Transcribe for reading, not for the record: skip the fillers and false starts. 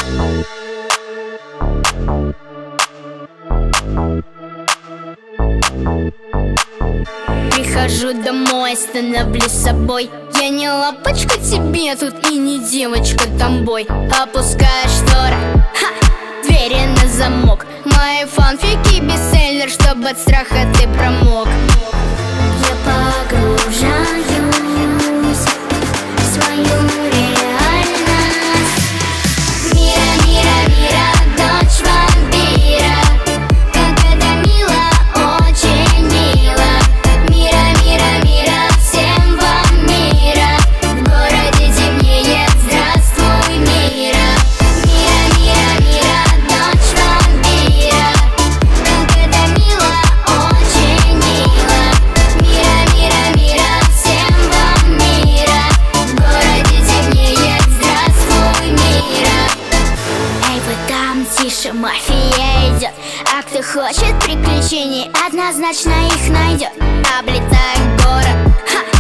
Прихожу домой, становлюсь собой. Я не лапочка тебе тут и не девочка тамбой. Опускаешь шторы, двери на замок. Мои фанфики бестселлер, чтобы от страха ты промок. Я погружаюсь в свою реальность. Мира, мира, мира, дочь вампира. Как это мило, очень мило. Мира, мира, мира, всем вам мира. В городе темнеет, здравствуй, мира. Мира, мира, мира, дочь вампира. Как это мило, очень мило. Мира, мира, мира, всем вам мира. В городе темнеет, здравствуй, мира. Эй, вы там, тише, мафия идет. А кто хочет приключений, однозначно их найдет. Облетает город,